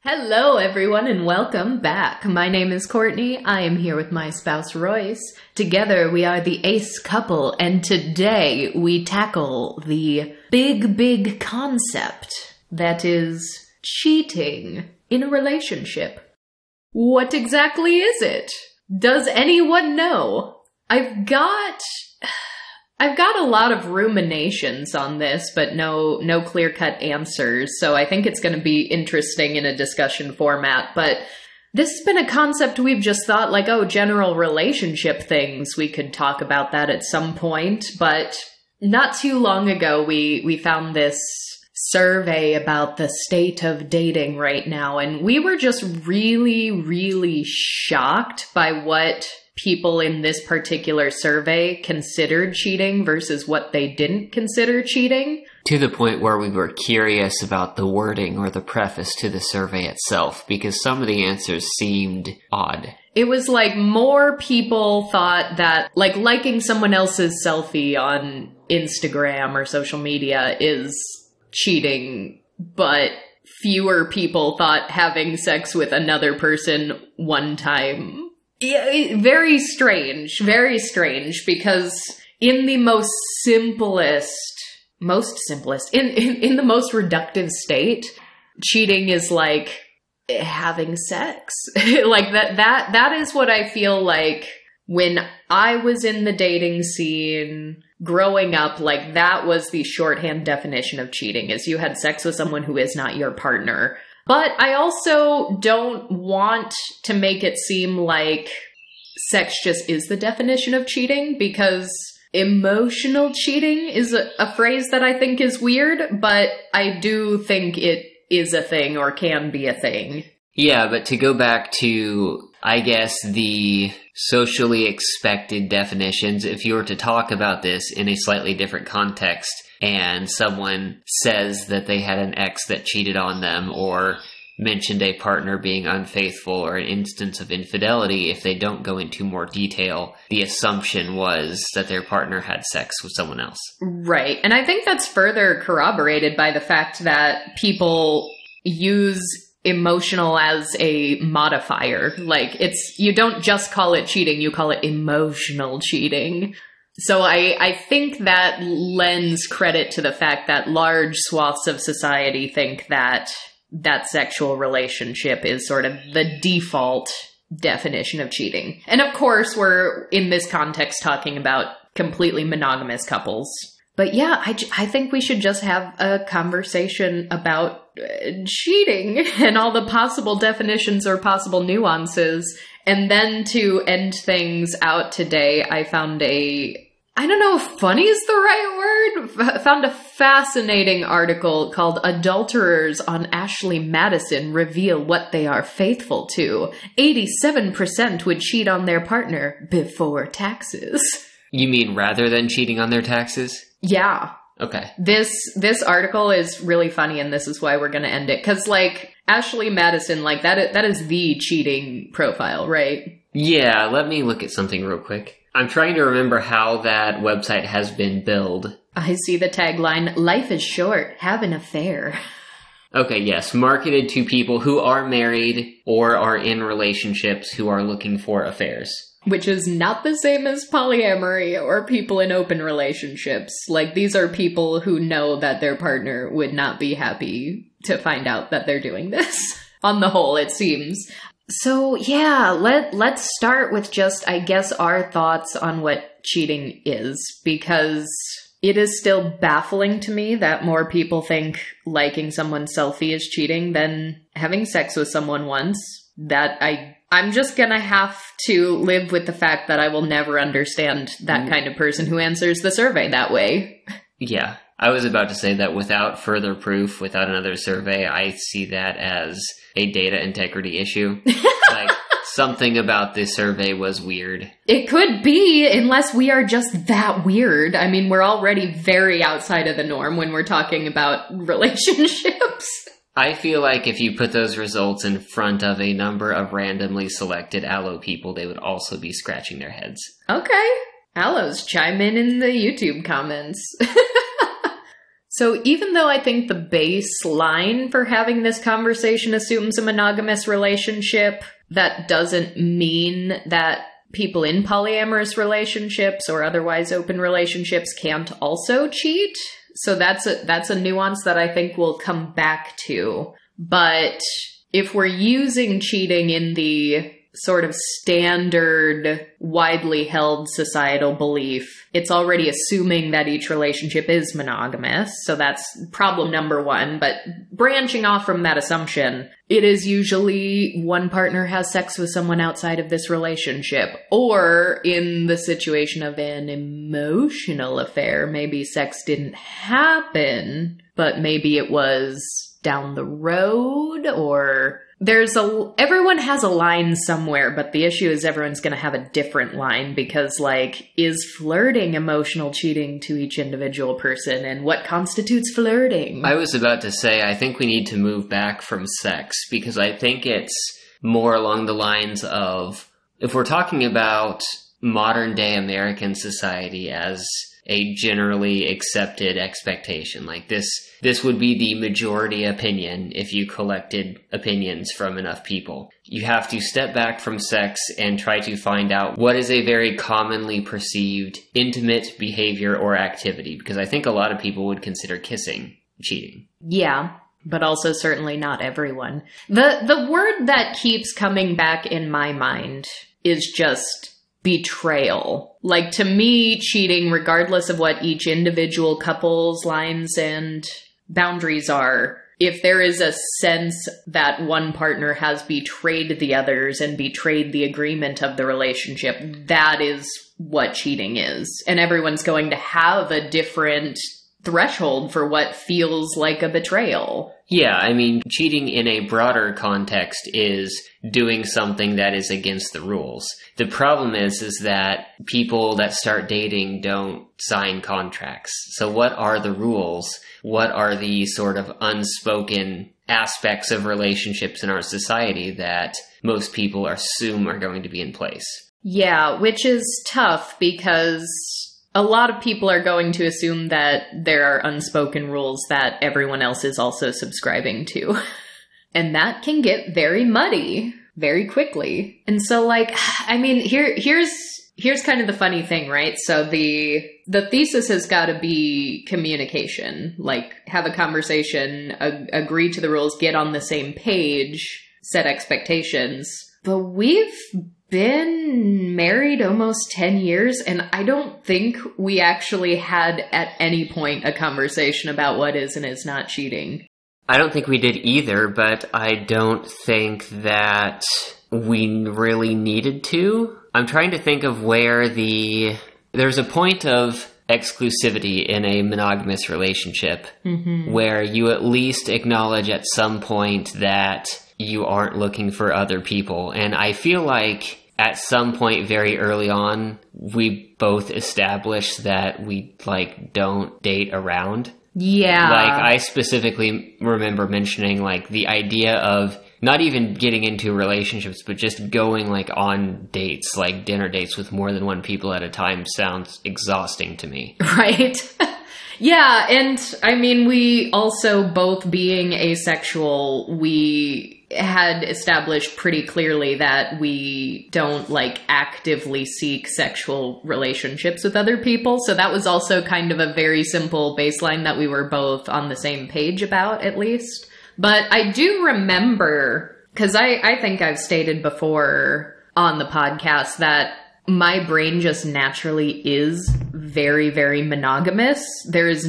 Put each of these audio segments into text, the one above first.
Hello, everyone, and welcome back. My name is Courtney. I am here with my spouse, Royce. Together, we are the Ace couple, and today we tackle the big concept that is cheating in a relationship. What exactly is it? Does anyone know? I've got a lot of ruminations on this, but no clear-cut answers, so I think it's going to be interesting in a discussion format. But this has been a concept we've just thought, like, general relationship things, we could talk about that at some point. But not too long ago, we found this survey about the state of dating right now, and we were just really shocked by what people in this particular survey considered cheating versus what they didn't consider cheating. To the point where we were curious about the wording or the preface to the survey itself, because some of the answers seemed odd. It was like more people thought that, like, liking someone else's selfie on Instagram or social media is cheating, but fewer people thought having sex with another person one time. Yeah, very strange, because in the most simplest, in the most reductive state, cheating is like having sex. Like that is what I feel like when I was in the dating scene growing up. Like, that was the shorthand definition of cheating, is you had sex with someone who is not your partner. But I also don't want to make it seem like sex just is the definition of cheating, because emotional cheating is a phrase that I think is weird, but I do think it is a thing, or can be a thing. Yeah, but to go back to, I guess, the socially expected definitions, if you were to talk about this in a slightly different context, and someone says that they had an ex that cheated on them, or mentioned a partner being unfaithful, or an instance of infidelity, if they don't go into more detail, the assumption was that their partner had sex with someone else. Right. And I think that's further corroborated by the fact that people use emotional as a modifier. Like, you don't just call it cheating, you call it emotional cheating. So I think that lends credit to the fact that large swaths of society think that sexual relationship is sort of the default definition of cheating. And of course, we're in this context talking about completely monogamous couples. But yeah, I think we should just have a conversation about cheating and all the possible definitions or possible nuances. And then to end things out today, I found I don't know if funny is the right word, found a fascinating article called "Adulterers on Ashley Madison Reveal What They Are Faithful To. 87% would cheat on their partner before taxes." You mean rather than cheating on their taxes? Yeah. Okay. This article is really funny, and this is why we're going to end it. Because, like, Ashley Madison, like, that is the cheating profile, right? Yeah, let me look at something real quick. I'm trying to remember how that website has been billed. I see the tagline, "Life is short, have an affair." Okay, yes, marketed to people who are married or are in relationships who are looking for affairs. Which is not the same as polyamory or people in open relationships. Like, these are people who know that their partner would not be happy to find out that they're doing this. On the whole, it seems. So yeah, let's start with just, I guess, our thoughts on what cheating is, because it is still baffling to me that more people think liking someone's selfie is cheating than having sex with someone once. That I'm just gonna have to live with the fact that I will never understand that kind of person who answers the survey that way. Yeah, I was about to say that without further proof, without another survey, I see that as a data integrity issue. Like, something about this survey was weird. It could be, unless we are just that weird. I mean, we're already very outside of the norm when we're talking about relationships. I feel like if you put those results in front of a number of randomly selected Allo people, they would also be scratching their heads. Okay. Allos, chime in the YouTube comments. So even though I think the baseline for having this conversation assumes a monogamous relationship, that doesn't mean that people in polyamorous relationships or otherwise open relationships can't also cheat. So that's a nuance that I think we'll come back to. But if we're using cheating in the sort of standard, widely held societal belief, it's already assuming that each relationship is monogamous. So that's problem number one. But branching off from that assumption, it is usually one partner has sex with someone outside of this relationship. Or in the situation of an emotional affair, maybe sex didn't happen, but maybe it was down the road, or everyone has a line somewhere, but the issue is everyone's going to have a different line because, like, is flirting emotional cheating to each individual person, and what constitutes flirting? I was about to say, I think we need to move back from sex, because I think it's more along the lines of, if we're talking about modern day American society as a generally accepted expectation, like this would be the majority opinion if you collected opinions from enough people. You have to step back from sex and try to find out what is a very commonly perceived intimate behavior or activity, because I think a lot of people would consider kissing cheating. Yeah, but also certainly not everyone. The word that keeps coming back in my mind is just betrayal. Like, to me, cheating, regardless of what each individual couple's lines and boundaries are, if there is a sense that one partner has betrayed the others and betrayed the agreement of the relationship, that is what cheating is. And everyone's going to have a different threshold for what feels like a betrayal. Yeah, I mean, cheating in a broader context is doing something that is against the rules. The problem is that people that start dating don't sign contracts. So what are the rules? What are the sort of unspoken aspects of relationships in our society that most people assume are going to be in place? Yeah, which is tough because a lot of people are going to assume that there are unspoken rules that everyone else is also subscribing to. And that can get very muddy very quickly. And so, like, I mean, here's kind of the funny thing, right? So the thesis has got to be communication. Like, have a conversation, agree to the rules, get on the same page, set expectations. But we've been married almost 10 years, and I don't think we actually had at any point a conversation about what is and is not cheating. I don't think we did either, but I don't think that we really needed to. I'm trying to think of where there's a point of exclusivity in a monogamous relationship where you at least acknowledge at some point that you aren't looking for other people. And I feel like at some point very early on, we both established that we, like, don't date around. Yeah. Like, I specifically remember mentioning, like, the idea of not even getting into relationships, but just going, like, on dates, like dinner dates with more than one people at a time sounds exhausting to me. Right? Yeah, and I mean, we also, both being asexual, we had established pretty clearly that we don't, like, actively seek sexual relationships with other people. So that was also kind of a very simple baseline that we were both on the same page about, at least. But I do remember, because I think I've stated before on the podcast that my brain just naturally is very, very monogamous. There is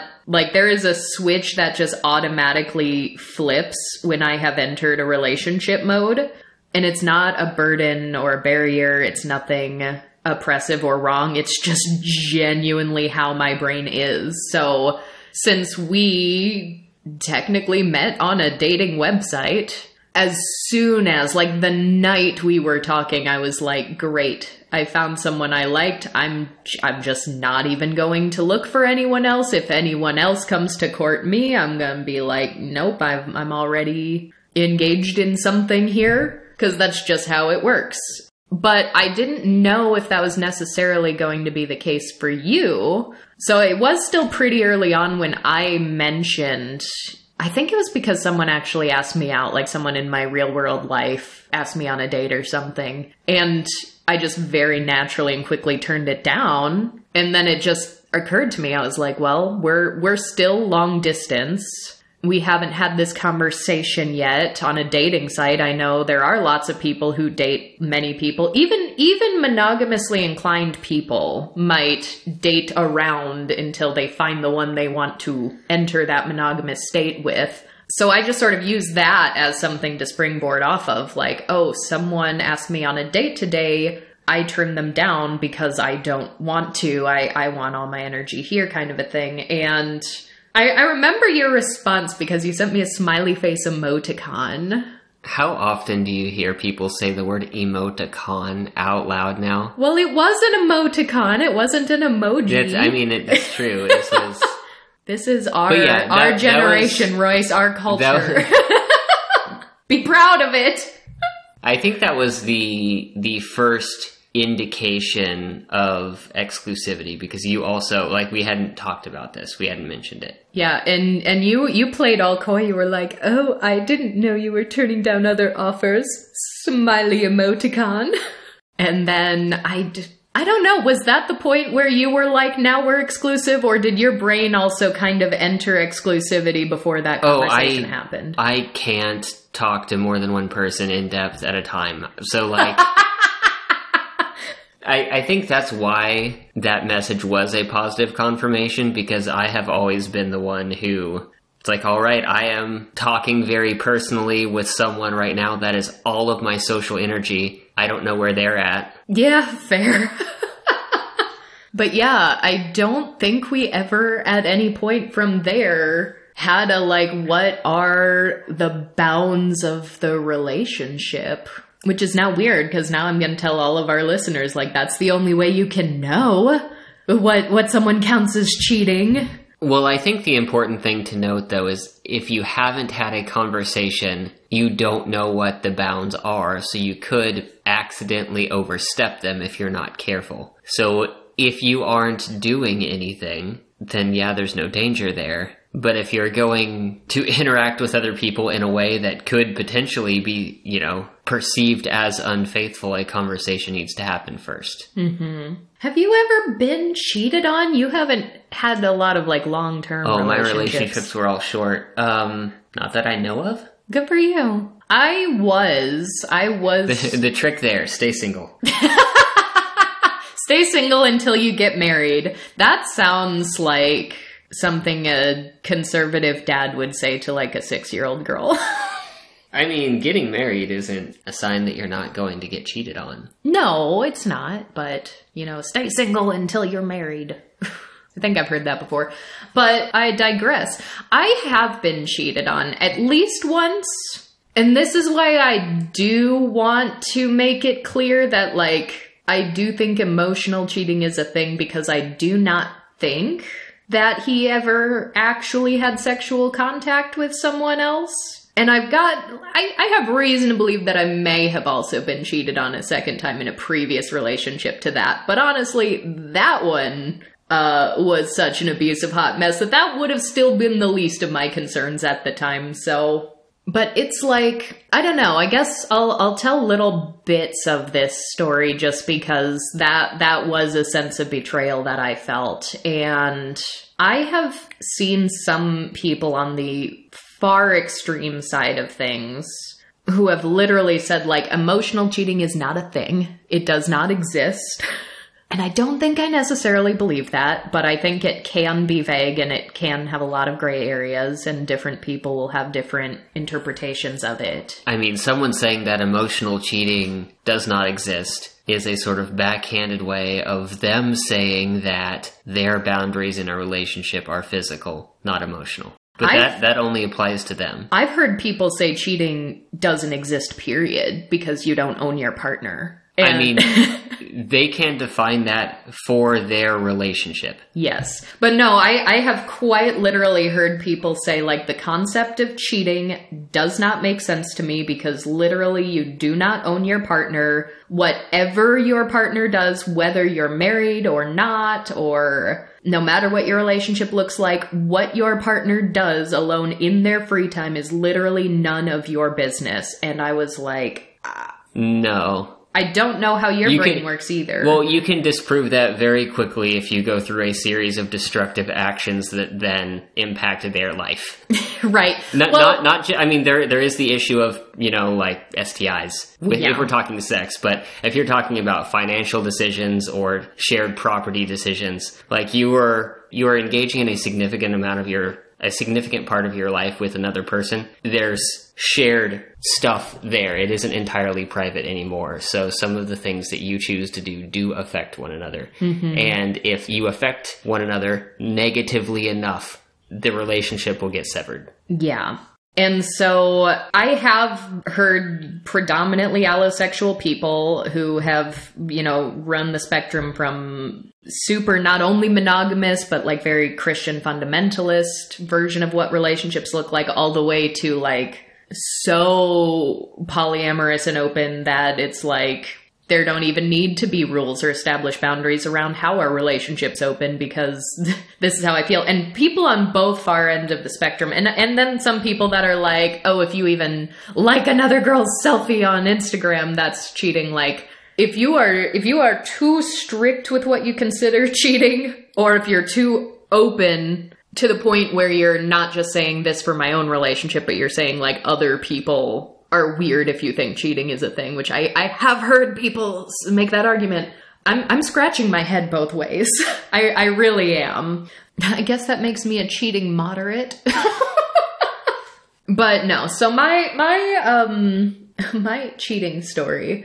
a switch that just automatically flips when I have entered a relationship mode. And it's not a burden or a barrier. It's nothing oppressive or wrong. It's just genuinely how my brain is. So since we technically met on a dating website, as soon as, like, the night we were talking, I was like, great, I found someone I liked. I'm just not even going to look for anyone else. If anyone else comes to court me, I'm gonna be like, nope, I'm already engaged in something here, because that's just how it works. But I didn't know if that was necessarily going to be the case for you. So it was still pretty early on when I mentioned, I think it was because someone actually asked me out, like someone in my real world life asked me on a date or something. And I just very naturally and quickly turned it down. And then it just occurred to me, I was like, well, we're still long distance. We haven't had this conversation yet on a dating site. I know there are lots of people who date many people. Even monogamously inclined people might date around until they find the one they want to enter that monogamous state with. So I just sort of use that as something to springboard off of, like, oh, someone asked me on a date today. I turn them down because I don't want to. I want all my energy here, kind of a thing. And I remember your response because you sent me a smiley face emoticon. How often do you hear people say the word emoticon out loud now? Well, it was an emoticon. It wasn't an emoji. It's true. This is our generation, Royce, our culture. Be proud of it. I think that was the first indication of exclusivity, because you also, like, we hadn't talked about this. We hadn't mentioned it. Yeah, and you played all coy. You were like, oh, I didn't know you were turning down other offers. Smiley emoticon. And then I don't know, was that the point where you were like, now we're exclusive, or did your brain also kind of enter exclusivity before that conversation happened? I can't talk to more than one person in depth at a time. So, like, I think that's why that message was a positive confirmation, because I have always been the one who, it's like, all right, I am talking very personally with someone right now. That is all of my social energy. I don't know where they're at. Yeah, fair. But yeah, I don't think we ever at any point from there had a, like, what are the bounds of the relationship? Which is now weird, because now I'm going to tell all of our listeners, like, that's the only way you can know what someone counts as cheating. Well, I think the important thing to note, though, is if you haven't had a conversation, you don't know what the bounds are, so you could accidentally overstep them if you're not careful. So if you aren't doing anything, then yeah, there's no danger there. But if you're going to interact with other people in a way that could potentially be, perceived as unfaithful, a conversation needs to happen first. Mm-hmm. Have you ever been cheated on? You haven't had a lot of, like, long-term relationships. My relationships were all short. Not that I know of. Good for you. I was. The trick there, stay single. Stay single until you get married. That sounds like something a conservative dad would say to, like, a 6-year-old girl. I mean, getting married isn't a sign that you're not going to get cheated on. No, it's not. But, stay single until you're married. I think I've heard that before. But I digress. I have been cheated on at least once. And this is why I do want to make it clear that, like, I do think emotional cheating is a thing, because I do not think that he ever actually had sexual contact with someone else. And I have reason to believe that I may have also been cheated on a second time in a previous relationship to that. But honestly, that one was such an abusive hot mess that would have still been the least of my concerns at the time. So, but it's like, I don't know, I guess I'll tell little bits of this story just because that was a sense of betrayal that I felt. And I have seen some people on the far extreme side of things who have literally said, like, emotional cheating is not a thing. It does not exist. And I don't think I necessarily believe that, but I think it can be vague and it can have a lot of gray areas, and different people will have different interpretations of it. I mean, someone saying that emotional cheating does not exist is a sort of backhanded way of them saying that their boundaries in a relationship are physical, not emotional. But that only applies to them. I've heard people say cheating doesn't exist, period, because you don't own your partner. I mean, they can define that for their relationship. Yes. But no, I have quite literally heard people say, like, the concept of cheating does not make sense to me because literally you do not own your partner. Whatever your partner does, whether you're married or not, or no matter what your relationship looks like, what your partner does alone in their free time is literally none of your business. And I was like, no. I don't know how your brain works either. Well, you can disprove that very quickly if you go through a series of destructive actions that then impacted their life. Right. I mean, there is the issue of, like STIs, if we're talking sex, but if you're talking about financial decisions or shared property decisions, like you are engaging in a significant part of your life with another person, there's shared stuff there. It isn't entirely private anymore. So some of the things that you choose to do affect one another. Mm-hmm. And if you affect one another negatively enough, the relationship will get severed. Yeah. And so I have heard predominantly allosexual people who have, run the spectrum from super not only monogamous, but like very Christian fundamentalist version of what relationships look like, all the way to like so polyamorous and open that it's like there don't even need to be rules or established boundaries around how our relationship's open because this is how I feel. And people on both far ends of the spectrum. And then some people that are like, oh, if you even like another girl's selfie on Instagram, that's cheating. Like, if you are too strict with what you consider cheating, or if you're too open to the point where you're not just saying this for my own relationship, but you're saying like other people are weird if you think cheating is a thing, which I have heard people make that argument. I'm scratching my head both ways. I really am. I guess that makes me a cheating moderate. But no, so my cheating story.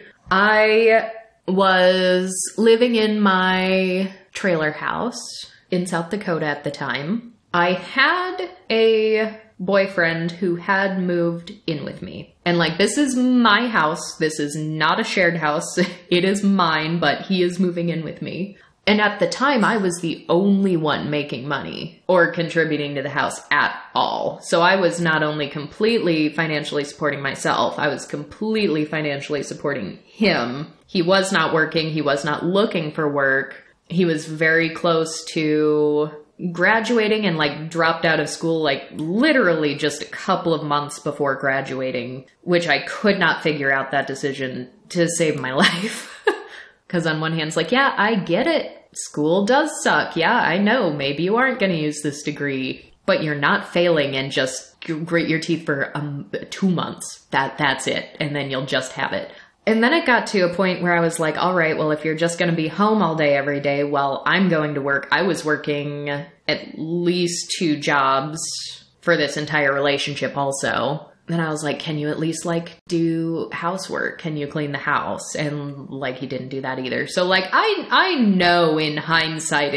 I was living in my trailer house in South Dakota at the time. I had a boyfriend who had moved in with me. And like, this is my house. This is not a shared house. It is mine, but he is moving in with me. And at the time, I was the only one making money or contributing to the house at all. So I was not only completely financially supporting myself, I was completely financially supporting him. He was not working. He was not looking for work. He was very close to graduating and like dropped out of school like literally just a couple of months before graduating, which I could not figure out that decision to save my life. Because on one hand, it's like, yeah, I get it. School does suck. Yeah, I know. Maybe you aren't going to use this degree, but you're not failing and just grit your teeth for 2 months. That's it. And then you'll just have it. And then it got to a point where I was like, all right, well, if you're just going to be home all day, every day, well, I'm going to work. I was working at least 2 jobs for this entire relationship also. Then I was like, can you at least like do housework? Can you clean the house? And like, he didn't do that either. So like, I know in hindsight,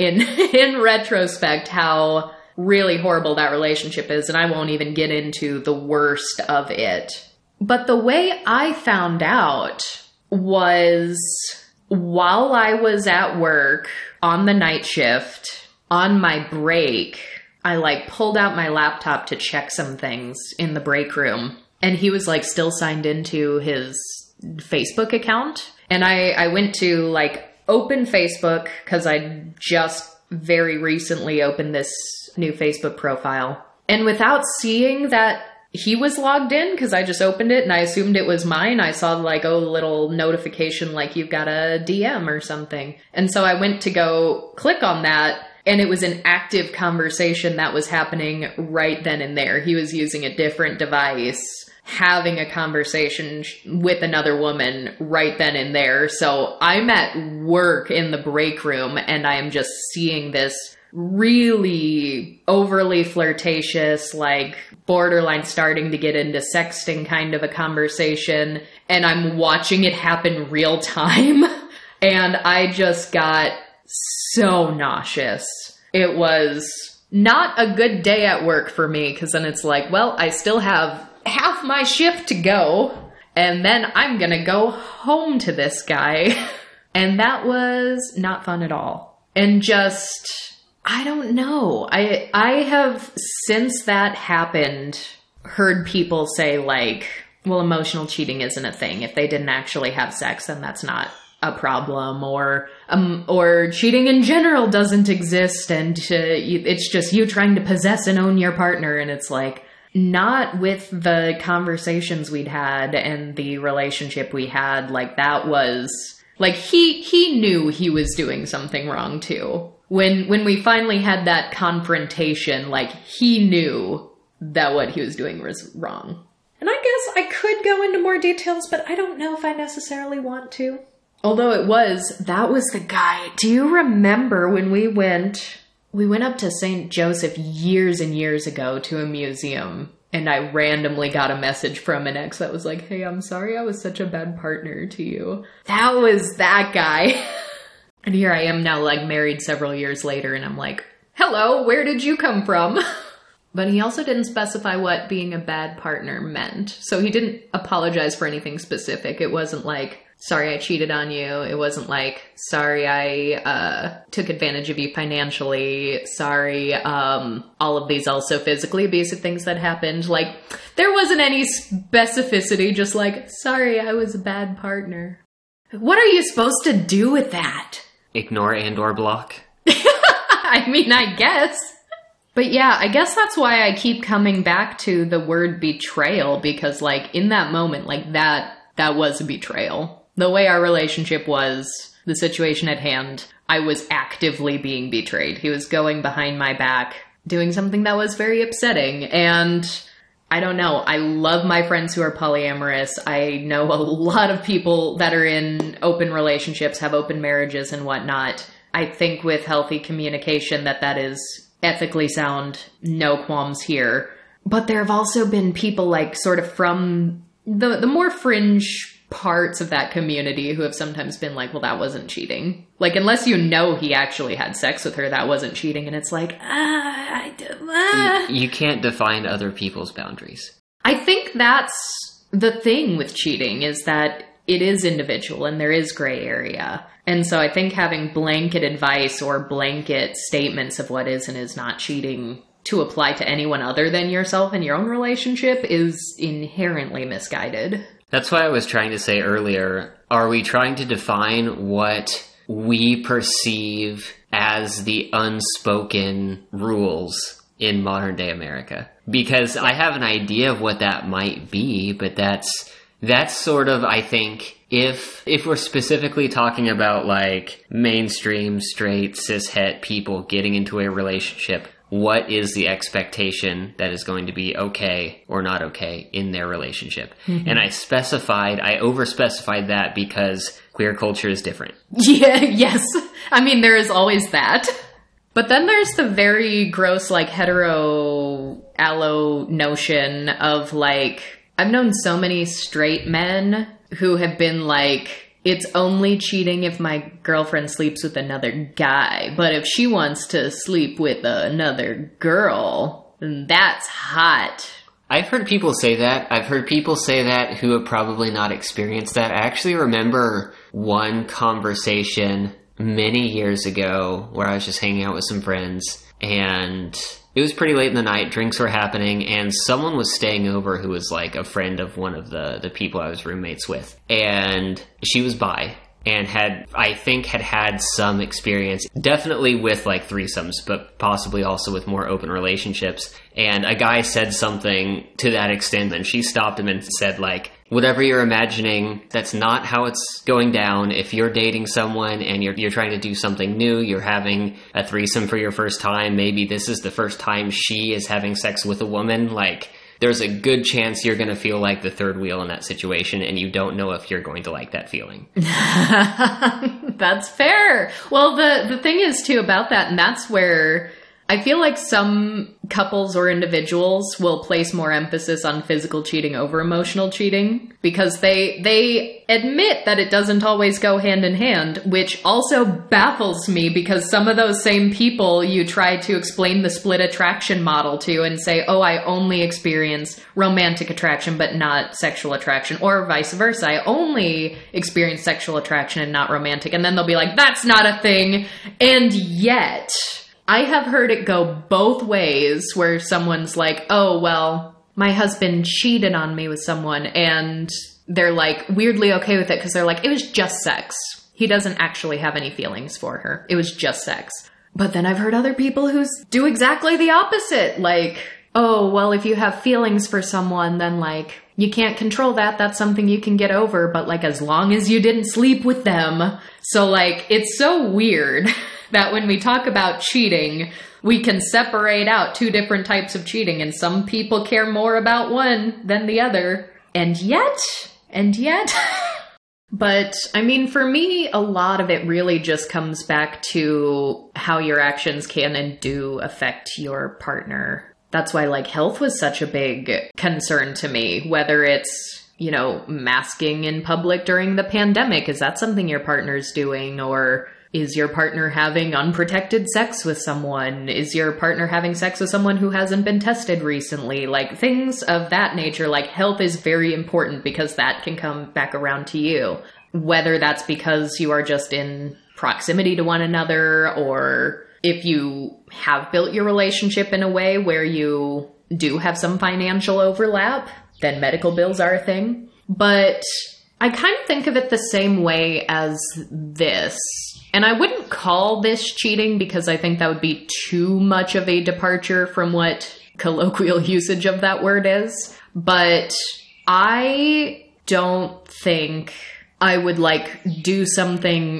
in retrospect, how really horrible that relationship is. And I won't even get into the worst of it. But the way I found out was while I was at work on the night shift, on my break, I like pulled out my laptop to check some things in the break room. And he was like still signed into his Facebook account. And I went to like open Facebook because I just very recently opened this new Facebook profile. And without seeing that he was logged in, because I just opened it and I assumed it was mine, I saw like, oh, little notification like you've got a DM or something. And so I went to go click on that. And it was an active conversation that was happening right then and there. He was using a different device, having a conversation with another woman right then and there. So I'm at work in the break room and I am just seeing this really overly flirtatious, like borderline starting to get into sexting kind of a conversation. And I'm watching it happen real time. And I just got so nauseous. It was not a good day at work for me because then it's like, well, I still have half my shift to go And then I'm gonna go home to this guy. And that was not fun at all. And just, I don't know. I have, since that happened, heard people say like, well, emotional cheating isn't a thing. If they didn't actually have sex, then that's not a problem, or cheating in general doesn't exist, and it's just you trying to possess and own your partner. And it's like, not with the conversations we'd had and the relationship we had. Like, that was like, he knew he was doing something wrong too. When we finally had that confrontation, like, he knew that what he was doing was wrong. And I guess I could go into more details, but I don't know if I necessarily want to. Although that was the guy. Do you remember when we went up to St. Joseph years and years ago to a museum, and I randomly got a message from an ex that was like, hey, I'm sorry I was such a bad partner to you. That was that guy. And here I am now, like, married several years later, and I'm like, hello, where did you come from? But he also didn't specify what being a bad partner meant. So he didn't apologize for anything specific. It wasn't like, sorry, I cheated on you. It wasn't like, sorry, I took advantage of you financially. Sorry, all of these also physically abusive things that happened. Like, there wasn't any specificity, just like, sorry, I was a bad partner. What are you supposed to do with that? Ignore and or block? I mean, I guess. But yeah, I guess that's why I keep coming back to the word betrayal, because like in that moment, like that was a betrayal. The way our relationship was, the situation at hand, I was actively being betrayed. He was going behind my back, doing something that was very upsetting. And I don't know, I love my friends who are polyamorous. I know a lot of people that are in open relationships, have open marriages and whatnot. I think with healthy communication that is ethically sound, no qualms here. But there have also been people like sort of from the more fringe parts of that community who have sometimes been like, well, that wasn't cheating. Like, unless you know he actually had sex with her, that wasn't cheating. And it's like, You can't define other people's boundaries. I think that's the thing with cheating, is that it is individual and there is gray area. And so I think having blanket advice or blanket statements of what is and is not cheating to apply to anyone other than yourself in your own relationship is inherently misguided. That's why I was trying to say earlier, are we trying to define what we perceive as the unspoken rules in modern day America? Because I have an idea of what that might be, but that's sort of, I think, if we're specifically talking about like mainstream straight cishet people getting into a relationship, what is the expectation that is going to be okay or not okay in their relationship? Mm-hmm. And I overspecified that because queer culture is different. Yeah, yes. I mean, there is always that. But then there's the very gross, like, hetero-allo notion of, like, I've known so many straight men who have been like, it's only cheating if my girlfriend sleeps with another guy. But if she wants to sleep with another girl, then that's hot. I've heard people say that. I've heard people say that who have probably not experienced that. I actually remember one conversation many years ago where I was just hanging out with some friends, and it was pretty late in the night, drinks were happening, and someone was staying over who was like a friend of one of the people I was roommates with. And she was bi and had some experience, definitely with like threesomes, but possibly also with more open relationships. And a guy said something to that extent, and she stopped him and said like, whatever you're imagining, that's not how it's going down. If you're dating someone and you're trying to do something new, you're having a threesome for your first time, maybe this is the first time she is having sex with a woman, like, there's a good chance you're going to feel like the third wheel in that situation, and you don't know if you're going to like that feeling. That's fair. Well, the thing is, too, about that, and that's where I feel like some couples or individuals will place more emphasis on physical cheating over emotional cheating because they admit that it doesn't always go hand in hand, which also baffles me because some of those same people you try to explain the split attraction model to and say, oh, I only experience romantic attraction but not sexual attraction, or vice versa. I only experience sexual attraction and not romantic. And then they'll be like, that's not a thing. And yet I have heard it go both ways where someone's like, oh, well, my husband cheated on me with someone, and they're like weirdly okay with it because they're like, it was just sex. He doesn't actually have any feelings for her. It was just sex. But then I've heard other people who do exactly the opposite. Like, oh, well, if you have feelings for someone, then like, you can't control that. That's something you can get over. But like, as long as you didn't sleep with them. So like, it's so weird that when we talk about cheating, we can separate out two different types of cheating, and some people care more about one than the other. And yet, but I mean, for me, a lot of it really just comes back to how your actions can and do affect your partner. That's why like health was such a big concern to me, whether it's, you know, masking in public during the pandemic. Is that something your partner's doing? Or is your partner having unprotected sex with someone? Is your partner having sex with someone who hasn't been tested recently? Like things of that nature, like health is very important because that can come back around to you. Whether that's because you are just in proximity to one another, or if you have built your relationship in a way where you do have some financial overlap, then medical bills are a thing. But I kind of think of it the same way as this. And I wouldn't call this cheating because I think that would be too much of a departure from what colloquial usage of that word is. But I don't think I would like do something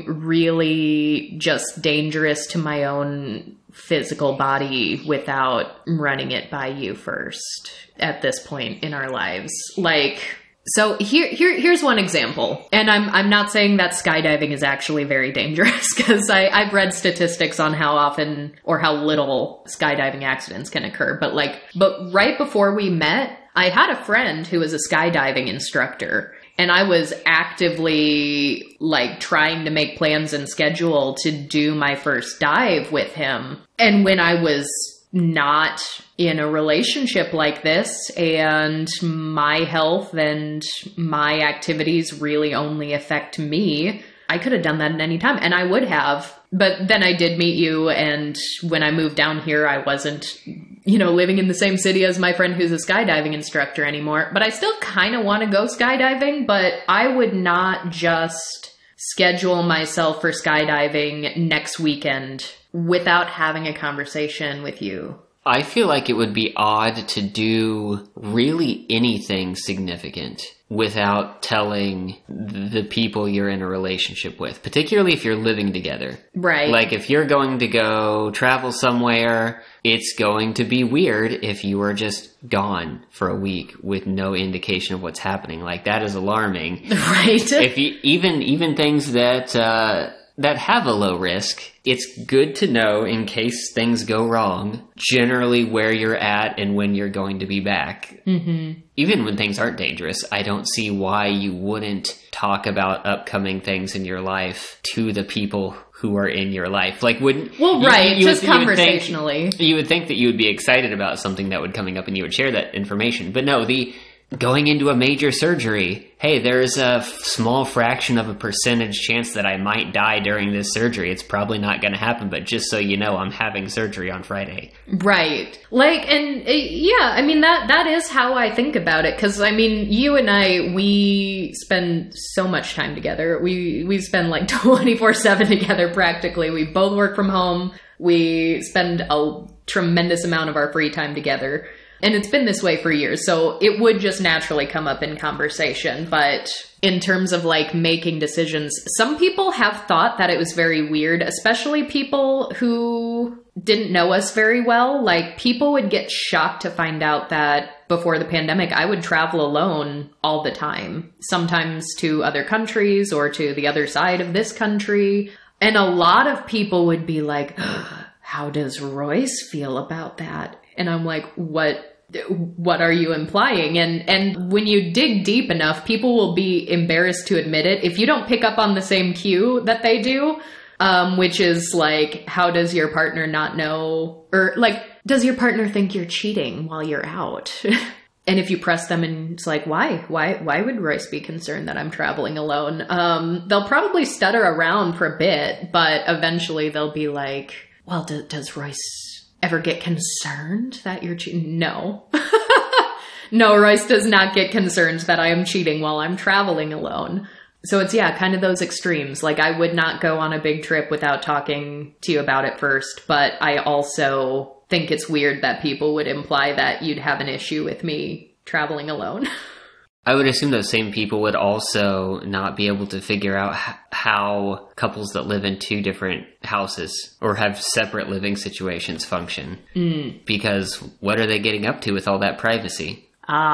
really just dangerous to my own physical body without running it by you first at this point in our lives. Like, so here's one example. And I'm not saying that skydiving is actually very dangerous because I've read statistics on how often or how little skydiving accidents can occur. But right before we met, I had a friend who was a skydiving instructor. And I was actively like trying to make plans and schedule to do my first dive with him. And when I was not in a relationship like this and my health and my activities really only affect me, I could have done that at any time, and I would have. But then I did meet you, and when I moved down here, I wasn't, living in the same city as my friend who's a skydiving instructor anymore. But I still kind of want to go skydiving, but I would not just schedule myself for skydiving next weekend without having a conversation with you. I feel like it would be odd to do really anything significant without telling the people you're in a relationship with, particularly if you're living together. Right. Like if you're going to go travel somewhere, it's going to be weird if you are just gone for a week with no indication of what's happening. Like that is alarming. Right. If you, even things that have a low risk, it's good to know in case things go wrong, generally where you're at and when you're going to be back. Mm-hmm. Even when things aren't dangerous, I don't see why you wouldn't talk about upcoming things in your life to the people who are in your life. Like, wouldn't... Well, right, just conversationally. You would think that you would be excited about something that would coming up and you would share that information. But no, going into a major surgery, hey, there's a small fraction of a percentage chance that I might die during this surgery. It's probably not going to happen, but just so you know, I'm having surgery on Friday. Right. Like, and yeah, I mean, that is how I think about it. Cause I mean, you and I, we spend so much time together. We spend like 24/7 together practically. We both work from home. We spend a tremendous amount of our free time together. And it's been this way for years, so it would just naturally come up in conversation. But in terms of like making decisions, some people have thought that it was very weird, especially people who didn't know us very well. Like people would get shocked to find out that before the pandemic, I would travel alone all the time, sometimes to other countries or to the other side of this country. And a lot of people would be like, how does Royce feel about that? And I'm like, what are you implying? And when you dig deep enough, people will be embarrassed to admit it. If you don't pick up on the same cue that they do, which is like, how does your partner not know? Or like, does your partner think you're cheating while you're out? And if you press them and it's like, why would Royce be concerned that I'm traveling alone? They'll probably stutter around for a bit, but eventually they'll be like, well, does Royce ever get concerned that you're cheating? No. No, Royce does not get concerned that I am cheating while I'm traveling alone. So it's, yeah, kind of those extremes. Like, I would not go on a big trip without talking to you about it first, but I also think it's weird that people would imply that you'd have an issue with me traveling alone. I would assume those same people would also not be able to figure out how couples that live in two different houses or have separate living situations function. Because what are they getting up to with all that privacy?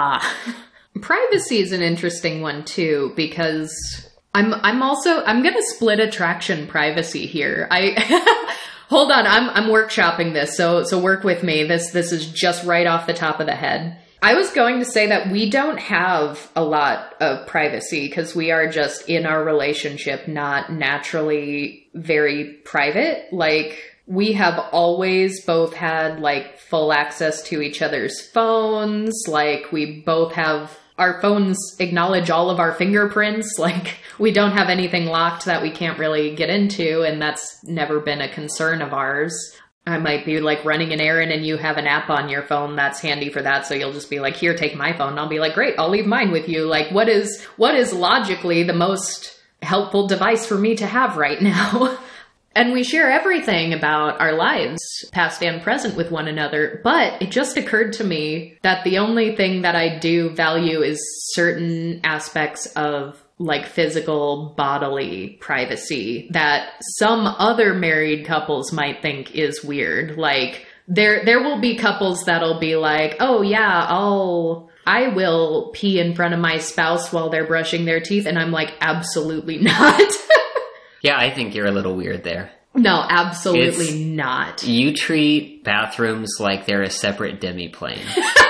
Privacy is an interesting one too, because I'm going to split attraction privacy here. Hold on, I'm workshopping this, so work with me. This is just right off the top of the head. I was going to say that we don't have a lot of privacy because we are just in our relationship, not naturally very private. Like, we have always both had like full access to each other's phones. Like, we both have our phones acknowledge all of our fingerprints. Like, we don't have anything locked that we can't really get into, and that's never been a concern of ours. I might be like running an errand and you have an app on your phone that's handy for that, so you'll just be like, here, take my phone. And I'll be like, great, I'll leave mine with you. Like, what is logically the most helpful device for me to have right now? And we share everything about our lives, past and present, with one another. But it just occurred to me that the only thing that I do value is certain aspects of like physical bodily privacy that some other married couples might think is weird. Like, there will be couples that'll be like, oh yeah, I will pee in front of my spouse while they're brushing their teeth. And I'm like, absolutely not. Yeah, I think you're a little weird there. No, absolutely not. You treat bathrooms like they're a separate demi-plane.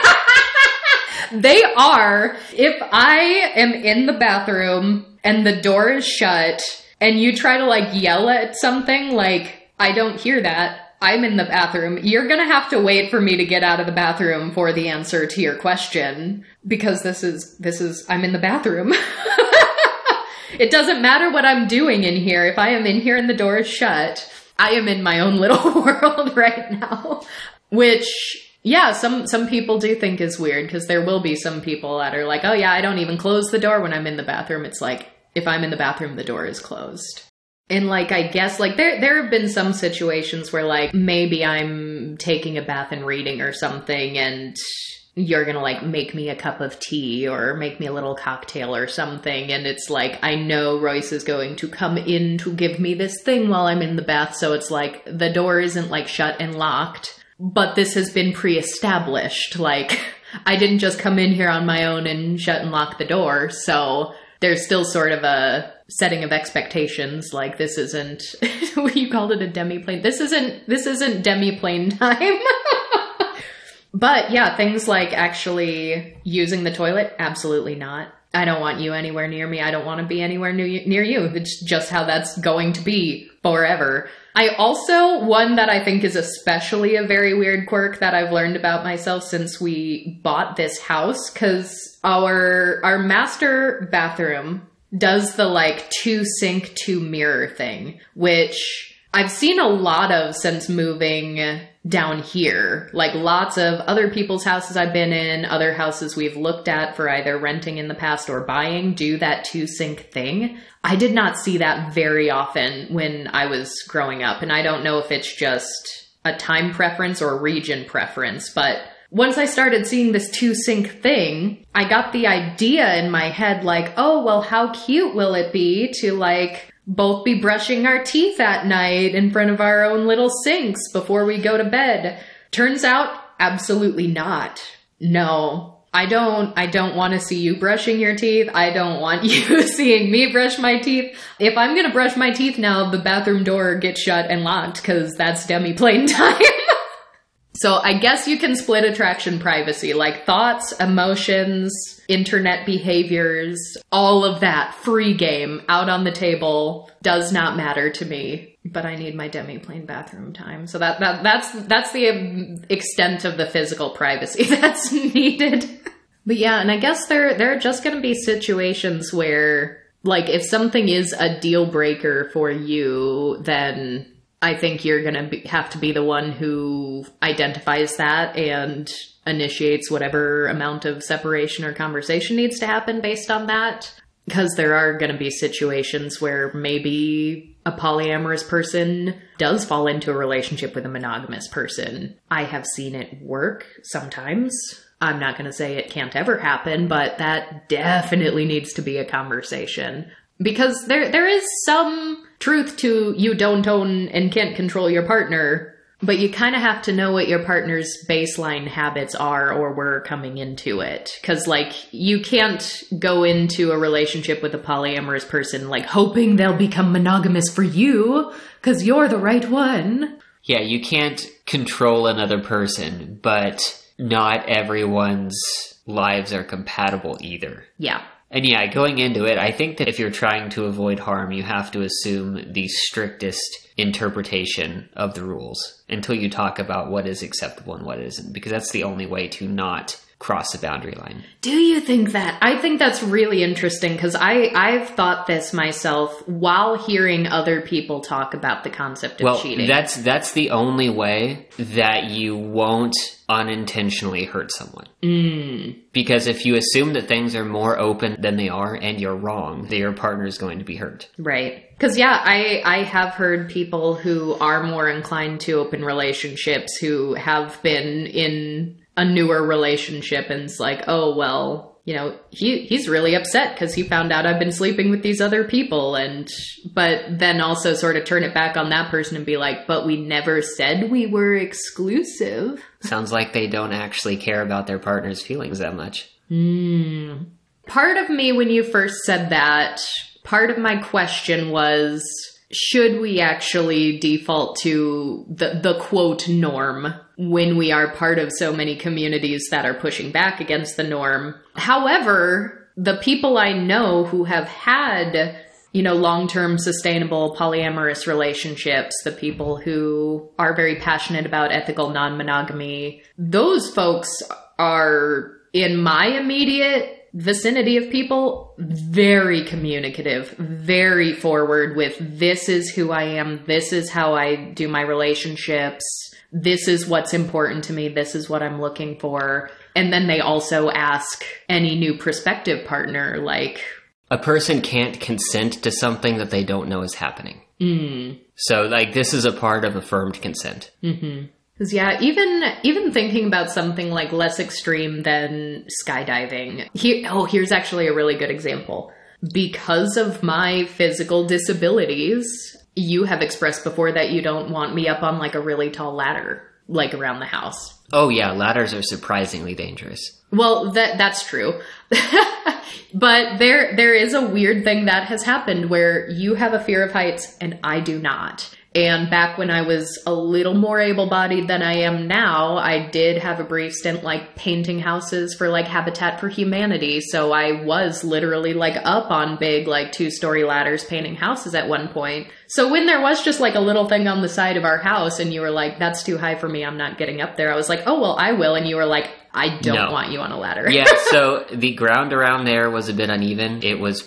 They are. If I am in the bathroom and the door is shut and you try to like yell at something like, I don't hear that, I'm in the bathroom, you're gonna have to wait for me to get out of the bathroom for the answer to your question, because this is I'm in the bathroom. It doesn't matter what I'm doing in here. If I am in here and the door is shut, I am in my own little world right now. Which, yeah, some people do think is weird, because there will be some people that are like, oh yeah, I don't even close the door when I'm in the bathroom. It's like, if I'm in the bathroom, the door is closed. And like, I guess like there have been some situations where like maybe I'm taking a bath and reading or something, and you're gonna like make me a cup of tea or make me a little cocktail or something, and it's like, I know Royce is going to come in to give me this thing while I'm in the bath, so it's like the door isn't like shut and locked, but this has been pre-established. Like, I didn't just come in here on my own and shut and lock the door, so there's still sort of a setting of expectations. Like, this isn't you called it a demi-plane. This isn't demi-plane time. But yeah, things like actually using the toilet, absolutely not. I don't want you anywhere near me. I don't want to be anywhere near you. It's just how that's going to be forever. I also, one that I think is especially a very weird quirk that I've learned about myself since we bought this house, because our master bathroom does the like 2 sink, 2 mirror thing, which I've seen a lot of since moving down here. Like, lots of other people's houses I've been in, other houses we've looked at for either renting in the past or buying, do that 2 sink thing. I did not see that very often when I was growing up, and I don't know if it's just a time preference or region preference, but once I started seeing this 2 sink thing, I got the idea in my head like, oh, well, how cute will it be to like both be brushing our teeth at night in front of our own little sinks before we go to bed. Turns out, absolutely not. No. I don't want to see you brushing your teeth. I don't want you seeing me brush my teeth. If I'm going to brush my teeth now, the bathroom door gets shut and locked because that's demi-plane time. So I guess you can split attraction privacy, like thoughts, emotions, internet behaviors, all of that free game out on the table does not matter to me, but I need my demi-plane bathroom time. So that's the extent of the physical privacy that's needed. But yeah, and I guess there are just going to be situations where, like, if something is a deal breaker for you, then I think you're going to have to be the one who identifies that and initiates whatever amount of separation or conversation needs to happen based on that. Because there are going to be situations where maybe a polyamorous person does fall into a relationship with a monogamous person. I have seen it work sometimes. I'm not going to say it can't ever happen, but that definitely needs to be a conversation. Because there is some truth to you don't own and can't control your partner, but you kind of have to know what your partner's baseline habits are or were coming into it. Because, like, you can't go into a relationship with a polyamorous person, like, hoping they'll become monogamous for you, because you're the right one. Yeah, you can't control another person, but not everyone's lives are compatible either. Yeah. And yeah, going into it, I think that if you're trying to avoid harm, you have to assume the strictest interpretation of the rules until you talk about what is acceptable and what isn't, because that's the only way to not cross the boundary line. Do you think that? I think that's really interesting because I've thought this myself while hearing other people talk about the concept of cheating. That's the only way that you won't unintentionally hurt someone. Because if you assume that things are more open than they are and you're wrong, that your partner is going to be hurt. Right. Because, yeah, I have heard people who are more inclined to open relationships who have been in a newer relationship and it's like, oh, well, you know, he's really upset because he found out I've been sleeping with these other people. But then also sort of turn it back on that person and be like, but we never said we were exclusive. Sounds like they don't actually care about their partner's feelings that much. Part of me, when you first said that, part of my question was, should we actually default to the quote norm when we are part of so many communities that are pushing back against the norm? However, the people I know who have had, you know, long-term sustainable polyamorous relationships, the people who are very passionate about ethical non-monogamy, those folks are, in my immediate vicinity of people, very communicative, very forward with, this is who I am, this is how I do my relationships, this is what's important to me, this is what I'm looking for. And then they also ask any new prospective partner, like, a person can't consent to something that they don't know is happening. So, like, this is a part of affirmed consent. Because, yeah, even thinking about something like less extreme than skydiving. Here's actually a really good example. Because of my physical disabilities, you have expressed before that you don't want me up on, like, a really tall ladder, like, around the house. Oh, yeah, ladders are surprisingly dangerous. Well, that's true. But there is a weird thing that has happened where you have a fear of heights and I do not. And back when I was a little more able-bodied than I am now, I did have a brief stint, like, painting houses for, like, Habitat for Humanity. So I was literally, like, up on big, like, 2-story ladders painting houses at one point. So when there was just, like, a little thing on the side of our house and you were like, that's too high for me, I'm not getting up there, I was like, oh, well, I will. And you were like, I don't want you on a ladder. Yeah, so the ground around there was a bit uneven. It was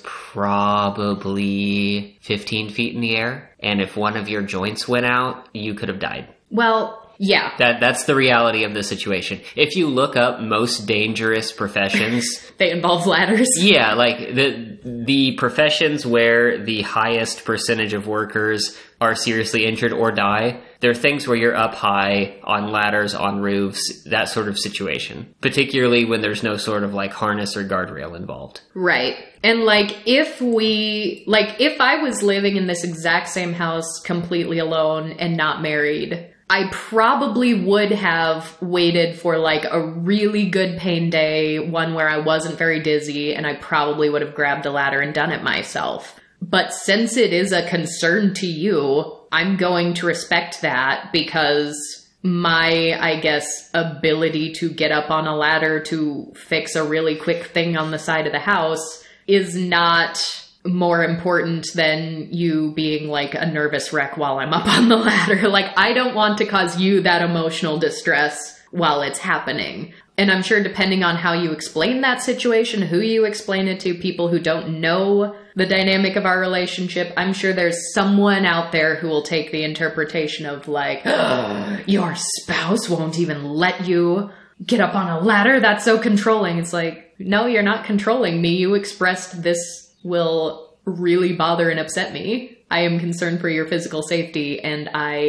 probably 15 feet in the air. And if one of your joints went out, you could have died. Well, yeah. That's the reality of the situation. If you look up most dangerous professions... they involve ladders. Yeah, like the professions where the highest percentage of workers are seriously injured or die, there are things where you're up high on ladders, on roofs, that sort of situation. Particularly when there's no sort of, like, harness or guardrail involved. Right. And, like, if I was living in this exact same house completely alone and not married, I probably would have waited for like a really good pain day, one where I wasn't very dizzy, and I probably would have grabbed a ladder and done it myself. But since it is a concern to you, I'm going to respect that because my, I guess, ability to get up on a ladder to fix a really quick thing on the side of the house is not more important than you being like a nervous wreck while I'm up on the ladder. Like, I don't want to cause you that emotional distress while it's happening. And I'm sure depending on how you explain that situation, who you explain it to, people who don't know the dynamic of our relationship, I'm sure there's someone out there who will take the interpretation of like, oh, your spouse won't even let you get up on a ladder. That's so controlling. It's like, no, you're not controlling me. You expressed this will really bother and upset me. I am concerned for your physical safety, and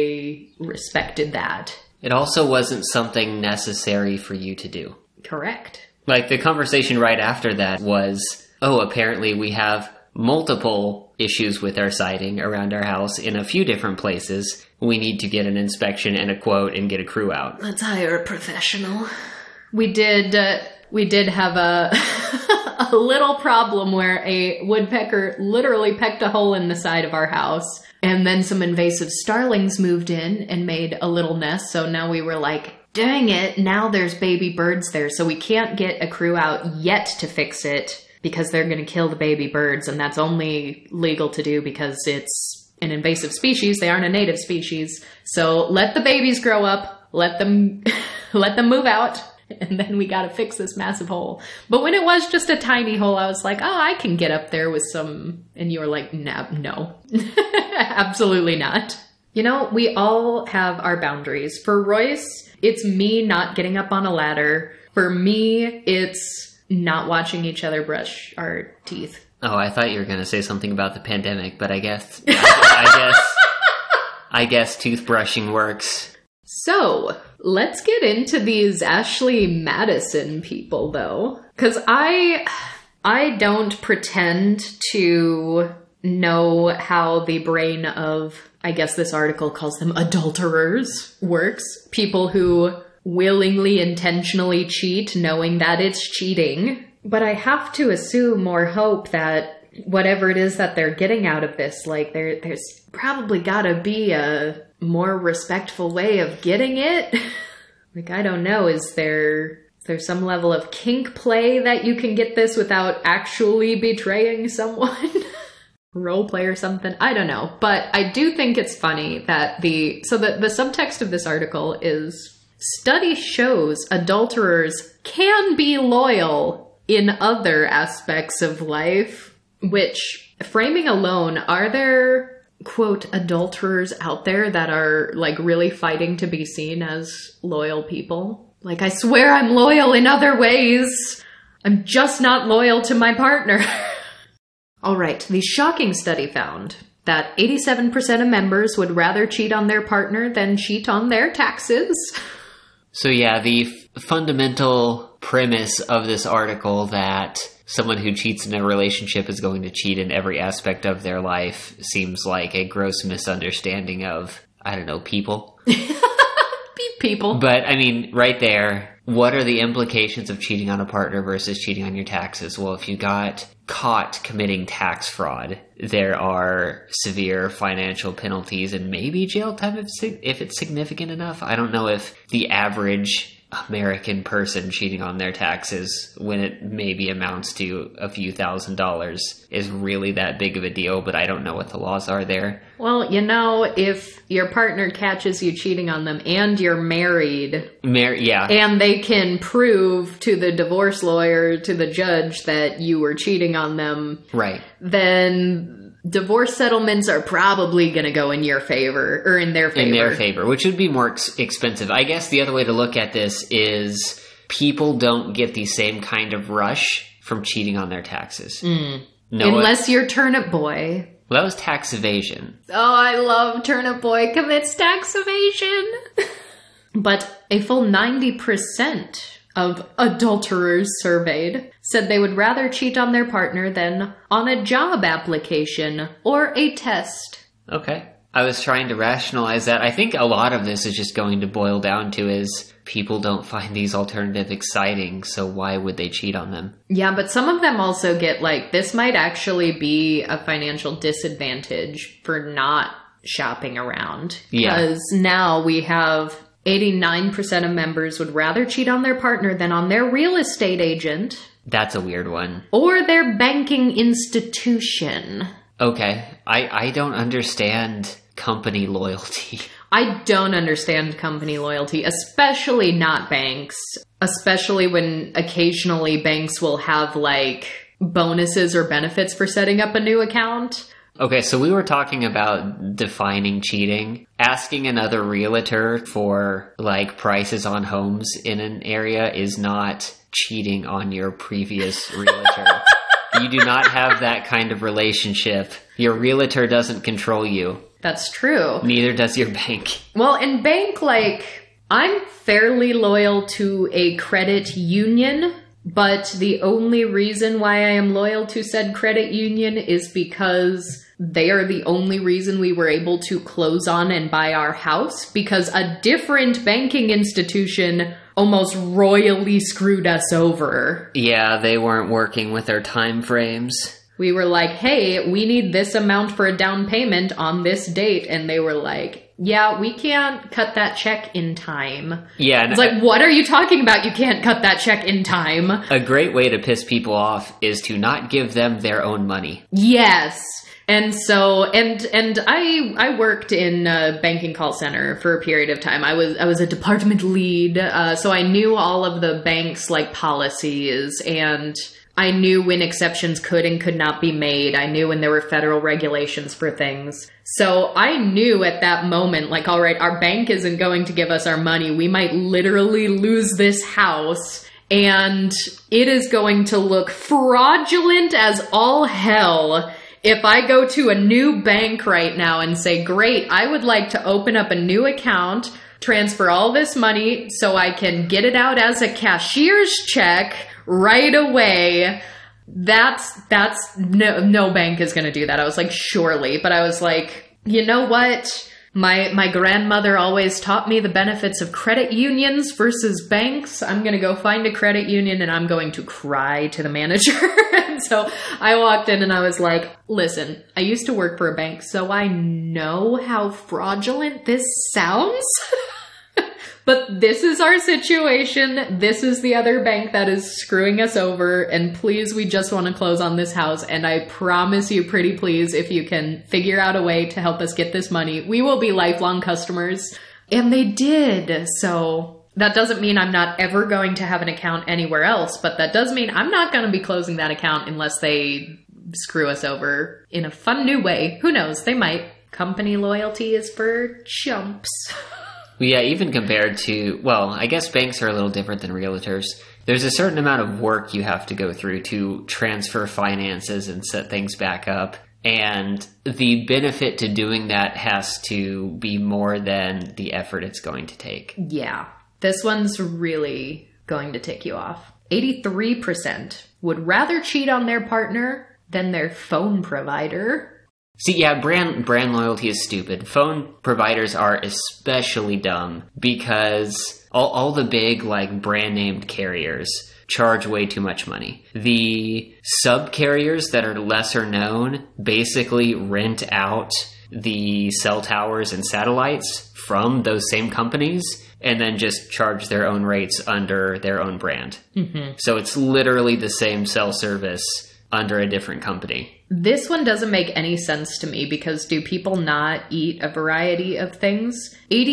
I respected that. It also wasn't something necessary for you to do. Correct. Like, the conversation right after that was, oh, apparently we have multiple issues with our siding around our house in a few different places. We need to get an inspection and a quote and get a crew out. Let's hire a professional. We did have a a little problem where a woodpecker literally pecked a hole in the side of our house, and then some invasive starlings moved in and made a little nest. So now we were like, dang it, now there's baby birds there. So we can't get a crew out yet to fix it because they're going to kill the baby birds, and that's only legal to do because it's an invasive species. They aren't a native species. So let the babies grow up, let them move out. And then we got to fix this massive hole. But when it was just a tiny hole, I was like, oh, I can get up there with some. And you were like, no, absolutely not. You know, we all have our boundaries. For Royce, it's me not getting up on a ladder. For me, it's not watching each other brush our teeth. Oh, I thought you were going to say something about the pandemic, but I guess toothbrushing works. So, let's get into these Ashley Madison people, though. Because I don't pretend to know how the brain of, I guess this article calls them adulterers, works. People who willingly, intentionally cheat, knowing that it's cheating. But I have to assume or hope that whatever it is that they're getting out of this, like, there's probably gotta be a more respectful way of getting it. Like, I don't know, is there some level of kink play that you can get this without actually betraying someone? Role play or something? I don't know. But I do think it's funny that the subtext of this article is, study shows adulterers can be loyal in other aspects of life, which, framing alone, are there, quote, adulterers out there that are, like, really fighting to be seen as loyal people? Like, I swear I'm loyal in other ways. I'm just not loyal to my partner. All right, the shocking study found that 87% of members would rather cheat on their partner than cheat on their taxes. So yeah, the fundamental premise of this article that someone who cheats in a relationship is going to cheat in every aspect of their life seems like a gross misunderstanding of, I don't know, people. People. But, I mean, right there, what are the implications of cheating on a partner versus cheating on your taxes? Well, if you got caught committing tax fraud, there are severe financial penalties and maybe jail time if it's significant enough. I don't know if the average American person cheating on their taxes, when it maybe amounts to a few $1,000s, is really that big of a deal, but I don't know what the laws are there. Well, you know, if your partner catches you cheating on them and you're married, yeah, and they can prove to the divorce lawyer, to the judge, that you were cheating on them, right, then divorce settlements are probably going to go in your favor, or in their favor. In their favor, which would be more expensive. I guess the other way to look at this is people don't get the same kind of rush from cheating on their taxes. Unless you're Turnip Boy. Well, that was tax evasion. Oh, I love Turnip Boy commits tax evasion. But a full 90% of adulterers surveyed said they would rather cheat on their partner than on a job application or a test. Okay. I was trying to rationalize that. I think a lot of this is just going to boil down to is people don't find these alternatives exciting, so why would they cheat on them? Yeah, but some of them also get like, this might actually be a financial disadvantage for not shopping around. Yeah. Because now we have 89% of members would rather cheat on their partner than on their real estate agent. That's a weird one. Or their banking institution. Okay. I don't understand company loyalty. I don't understand company loyalty, especially not banks. Especially when occasionally banks will have like bonuses or benefits for setting up a new account. Okay, so we were talking about defining cheating. Asking another realtor for like prices on homes in an area is not cheating on your previous realtor. You do not have that kind of relationship. Your realtor doesn't control you. That's true. Neither does your bank. Well, in bank, like, I'm fairly loyal to a credit union, but the only reason why I am loyal to said credit union is because they are the only reason we were able to close on and buy our house, because a different banking institution almost royally screwed us over. Yeah, they weren't working with their time frames. We were like, hey, we need this amount for a down payment on this date. And they were like, yeah, we can't cut that check in time. Yeah. It's like, what are you talking about? You can't cut that check in time. A great way to piss people off is to not give them their own money. Yes. And so, and I worked in a banking call center for a period of time. I was a department lead. So I knew all of the bank's like policies, and I knew when exceptions could and could not be made. I knew when there were federal regulations for things. So I knew at that moment, like, all right, our bank isn't going to give us our money. We might literally lose this house, and it is going to look fraudulent as all hell if I go to a new bank right now and say, great, I would like to open up a new account, transfer all this money so I can get it out as a cashier's check right away. That's no bank is going to do that. I was like, surely. But I was like, you know what? My grandmother always taught me the benefits of credit unions versus banks. I'm going to go find a credit union and I'm going to cry to the manager. And so I walked in and I was like, listen, I used to work for a bank, so I know how fraudulent this sounds. But this is our situation. This is the other bank that is screwing us over. And please, we just want to close on this house. And I promise you, pretty please, if you can figure out a way to help us get this money, we will be lifelong customers. And they did. So that doesn't mean I'm not ever going to have an account anywhere else. But that does mean I'm not going to be closing that account unless they screw us over in a fun new way. Who knows? They might. Company loyalty is for chumps. Yeah, even compared to, well, I guess banks are a little different than realtors. There's a certain amount of work you have to go through to transfer finances and set things back up. And the benefit to doing that has to be more than the effort it's going to take. Yeah, this one's really going to tick you off. 83% would rather cheat on their partner than their phone provider. See, yeah, brand loyalty is stupid. Phone providers are especially dumb because all the big, like, brand-named carriers charge way too much money. The sub-carriers that are lesser known basically rent out the cell towers and satellites from those same companies and then just charge their own rates under their own brand. Mm-hmm. So it's literally the same cell service under a different company. This one doesn't make any sense to me because do people not eat a variety of things?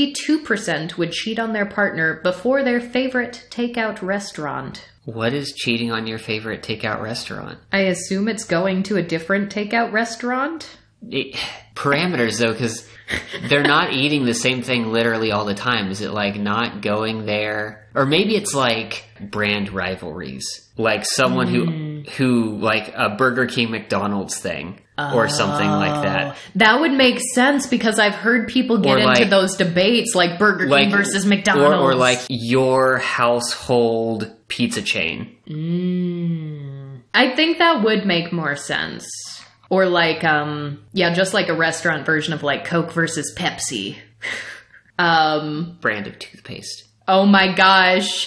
82% would cheat on their partner before their favorite takeout restaurant. What is cheating on your favorite takeout restaurant? I assume it's going to a different takeout restaurant? Parameters, though, because they're not eating the same thing literally all the time. Is it like not going there? Or maybe it's like brand rivalries. Like someone who like a Burger King McDonald's thing or something like that. That would make sense because I've heard people get into those debates like Burger King versus McDonald's. Or like your household pizza chain. I think that would make more sense. Or like, just like a restaurant version of like Coke versus Pepsi. Brand of toothpaste. Oh my gosh.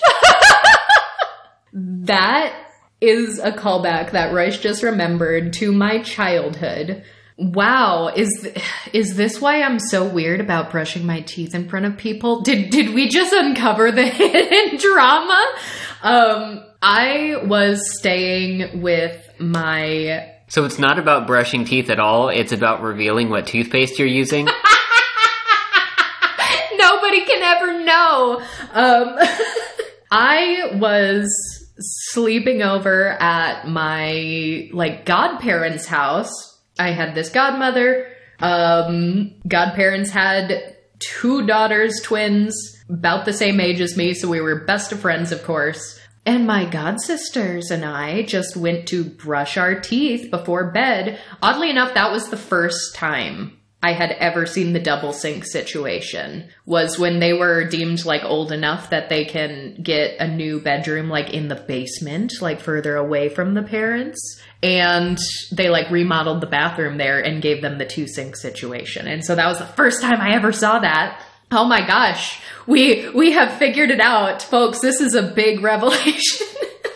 That is a callback that Royce just remembered to my childhood. Wow, is this why I'm so weird about brushing my teeth in front of people? Did we just uncover the hidden drama? I was staying with my... So it's not about brushing teeth at all, it's about revealing what toothpaste you're using? Nobody can ever know. I was sleeping over at my, like, godparents' house. I had this godmother. Godparents had 2 daughters, twins, about the same age as me, so we were best of friends, of course. And my godsisters and I just went to brush our teeth before bed. Oddly enough, that was the first time I had ever seen the double sink situation, was when they were deemed like old enough that they can get a new bedroom like in the basement, like further away from the parents. And they like remodeled the bathroom there and gave them the 2 sink situation. And so that was the first time I ever saw that. Oh my gosh, we have figured it out, folks. This is a big revelation.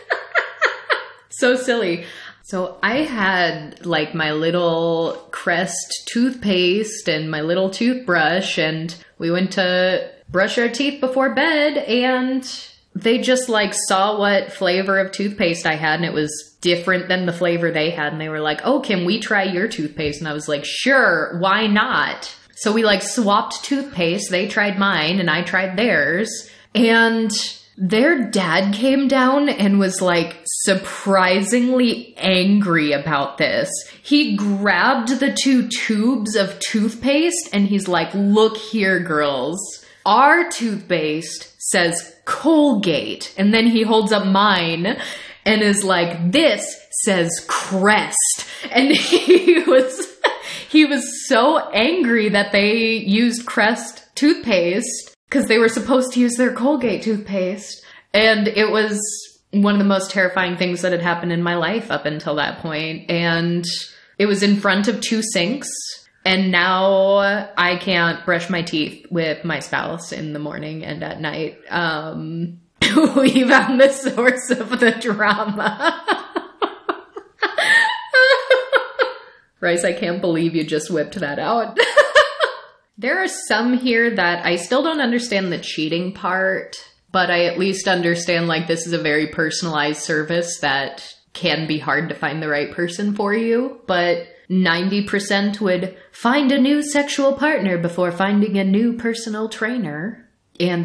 So silly. So I had like my little Crest toothpaste and my little toothbrush, and we went to brush our teeth before bed, and they just like saw what flavor of toothpaste I had, and it was different than the flavor they had. And they were like, oh, can we try your toothpaste? And I was like, sure, why not? So we like swapped toothpaste. They tried mine and I tried theirs. And their dad came down and was like surprisingly angry about this. He grabbed the 2 tubes of toothpaste and he's like, look here, girls. Our toothpaste says Colgate. And then he holds up mine and is like, this says Crest. And he was so angry that they used Crest toothpaste because they were supposed to use their Colgate toothpaste. And it was one of the most terrifying things that had happened in my life up until that point. And it was in front of 2 sinks. And now I can't brush my teeth with my spouse in the morning and at night. We found the source of the drama. Rice, I can't believe you just whipped that out. There are some here that I still don't understand the cheating part, but I at least understand like this is a very personalized service that can be hard to find the right person for you. But 90% would find a new sexual partner before finding a new personal trainer. And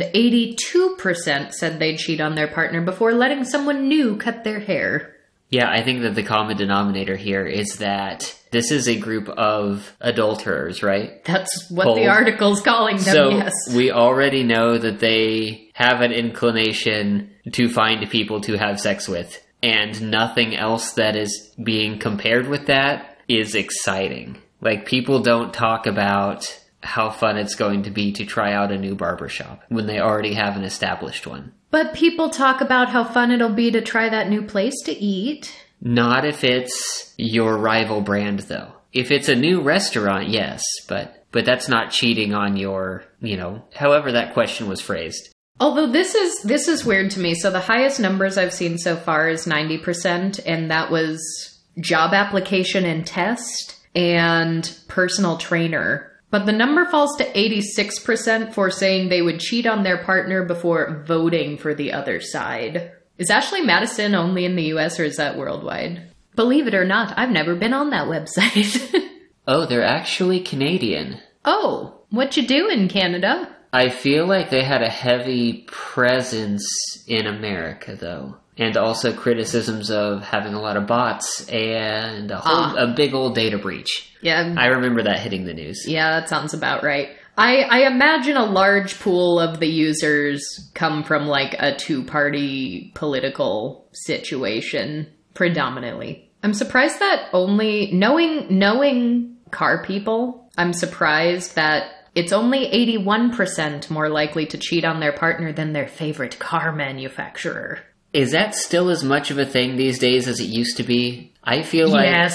82% said they'd cheat on their partner before letting someone new cut their hair. Yeah, I think that the common denominator here is that this is a group of adulterers, right? That's what the article's calling them, yes. So we already know that they have an inclination to find people to have sex with, and nothing else that is being compared with that is exciting. Like, people don't talk about how fun it's going to be to try out a new barbershop when they already have an established one. But people talk about how fun it'll be to try that new place to eat. Not if it's your rival brand, though. If it's a new restaurant, yes, but that's not cheating on your, however that question was phrased. Although this is weird to me. So the highest numbers I've seen so far is 90%, and that was job application and test and personal trainer. But the number falls to 86% for saying they would cheat on their partner before voting for the other side. Is Ashley Madison only in the US or is that worldwide? Believe it or not, I've never been on that website. Oh, they're actually Canadian. Oh, what you do in Canada? I feel like they had a heavy presence in America, though. And also criticisms of having a lot of bots and a big old data breach. Yeah. I remember that hitting the news. Yeah, that sounds about right. I imagine a large pool of the users come from like a two-party political situation, predominantly. I'm surprised that only, knowing car people, I'm surprised that it's only 81% more likely to cheat on their partner than their favorite car manufacturer. Is that still as much of a thing these days as it used to be? I feel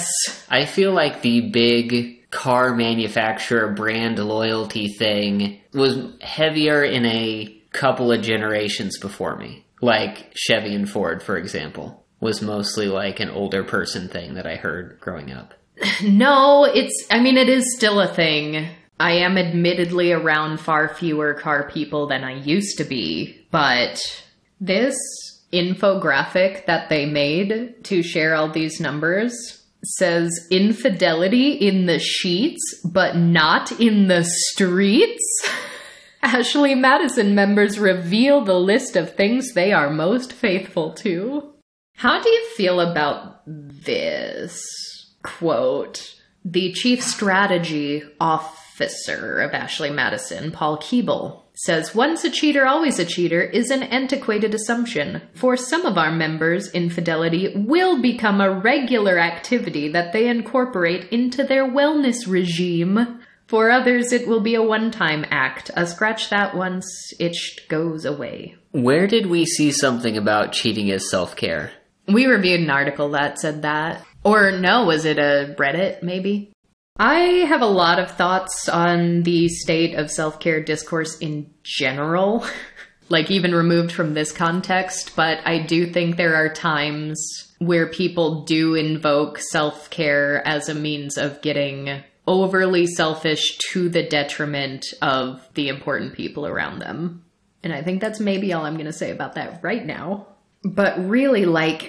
like the big car manufacturer brand loyalty thing was heavier in a couple of generations before me. Like Chevy and Ford, for example, was mostly like an older person thing that I heard growing up. No, it is still a thing. I am admittedly around far fewer car people than I used to be, but this infographic that they made to share all these numbers says infidelity in the sheets, but not in the streets. Ashley Madison members reveal the list of things they are most faithful to. How do you feel about this? Quote, the chief strategy officer of Ashley Madison, Paul Keeble, says once a cheater, always a cheater is an antiquated assumption. For some of our members, infidelity will become a regular activity that they incorporate into their wellness regime. For others, it will be a one-time act. A scratch that once itched goes away. Where did we see something about cheating as self-care? We reviewed an article that said that. Or no, was it a Reddit, maybe? I have a lot of thoughts on the state of self-care discourse in general, like even removed from this context, but I do think there are times where people do invoke self-care as a means of getting overly selfish to the detriment of the important people around them. And I think that's maybe all I'm going to say about that right now. But really,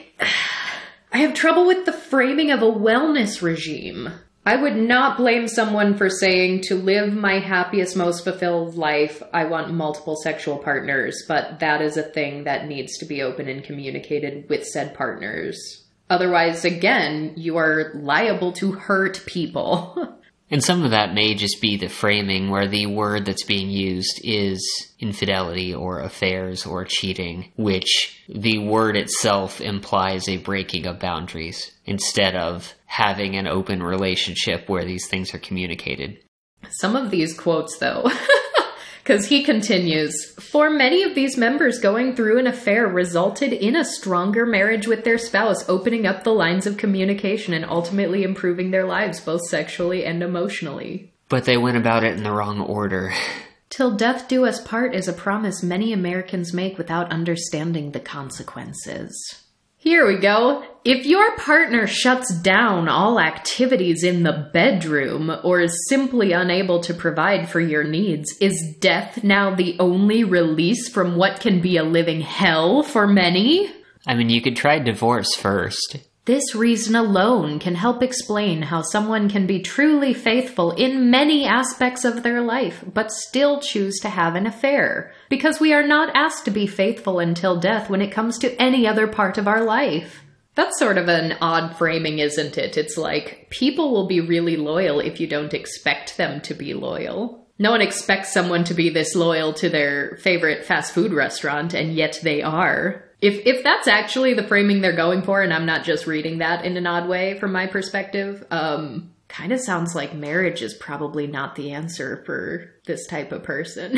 I have trouble with the framing of a wellness regime. I would not blame someone for saying, to live my happiest, most fulfilled life, I want multiple sexual partners, but that is a thing that needs to be open and communicated with said partners. Otherwise, again, you are liable to hurt people. And some of that may just be the framing where the word that's being used is infidelity or affairs or cheating, which the word itself implies a breaking of boundaries instead of having an open relationship where these things are communicated. Some of these quotes, though, because he continues, for many of these members, going through an affair resulted in a stronger marriage with their spouse, opening up the lines of communication and ultimately improving their lives, both sexually and emotionally. But they went about it in the wrong order. Till death do us part is a promise many Americans make without understanding the consequences. Here we go. If your partner shuts down all activities in the bedroom or is simply unable to provide for your needs, is death now the only release from what can be a living hell for many? I mean, you could try divorce first. This reason alone can help explain how someone can be truly faithful in many aspects of their life, but still choose to have an affair. Because we are not asked to be faithful until death when it comes to any other part of our life. That's sort of an odd framing, isn't it? It's like, people will be really loyal if you don't expect them to be loyal. No one expects someone to be this loyal to their favorite fast food restaurant, and yet they are. If that's actually the framing they're going for, and I'm not just reading that in an odd way from my perspective, kind of sounds like marriage is probably not the answer for this type of person.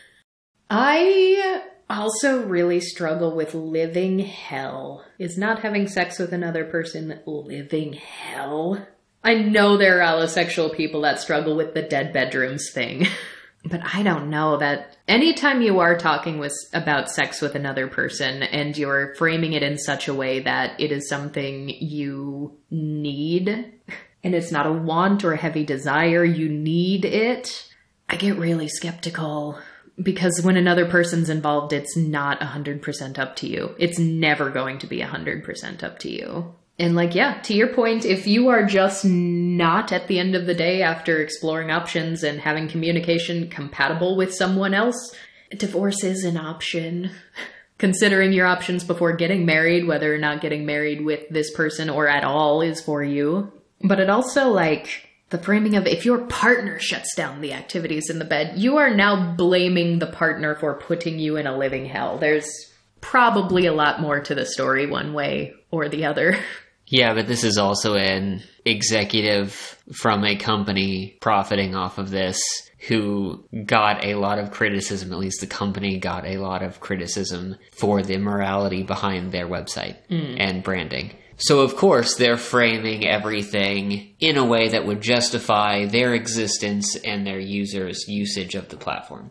I also really struggle with living hell. Is not having sex with another person living hell? I know there are allosexual people that struggle with the dead bedrooms thing. But I don't know that anytime you are talking about sex with another person and you're framing it in such a way that it is something you need and it's not a want or a heavy desire, you need it, I get really skeptical. Because when another person's involved, it's not 100% up to you. It's never going to be 100% up to you. And to your point, if you are just not at the end of the day after exploring options and having communication compatible with someone else, divorce is an option. Considering your options before getting married, whether or not getting married with this person or at all is for you. But it also, the framing of if your partner shuts down the activities in the bed, you are now blaming the partner for putting you in a living hell. There's probably a lot more to the story one way or the other. Yeah, but this is also an executive from a company profiting off of this who got a lot of criticism, at least the company got a lot of criticism for the morality behind their website and branding. So, of course, they're framing everything in a way that would justify their existence and their users' usage of the platform.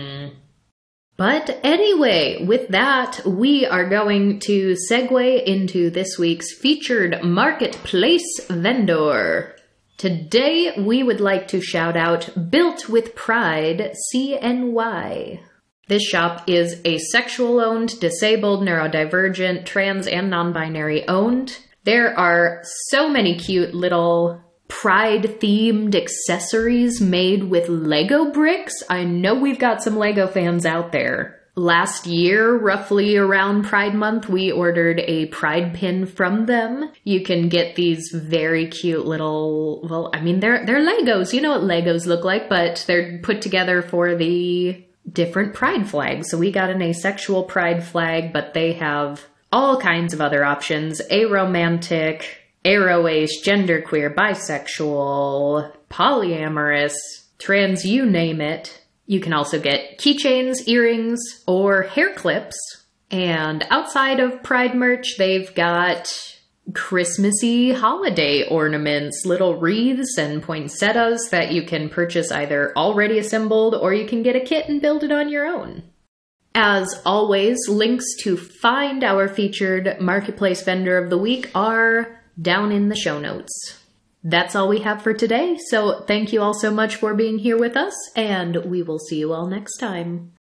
But anyway, with that, we are going to segue into this week's featured marketplace vendor. Today, we would like to shout out Built with Pride CNY. This shop is asexual-owned, disabled, neurodivergent, trans, and non-binary owned. There are so many cute little Pride-themed accessories made with Lego bricks. I know we've got some Lego fans out there. Last year, roughly around Pride Month, we ordered a Pride pin from them. You can get these very cute little, well, I mean, they're Legos. You know what Legos look like, but they're put together for the different Pride flags. So we got an asexual Pride flag, but they have all kinds of other options. Aromantic, aroace, genderqueer, bisexual, polyamorous, trans, you name it. You can also get keychains, earrings, or hair clips. And outside of Pride merch, they've got Christmassy holiday ornaments, little wreaths and poinsettias that you can purchase either already assembled or you can get a kit and build it on your own. As always, links to find our featured marketplace vendor of the week are down in the show notes. That's all we have for today, so thank you all so much for being here with us, and we will see you all next time.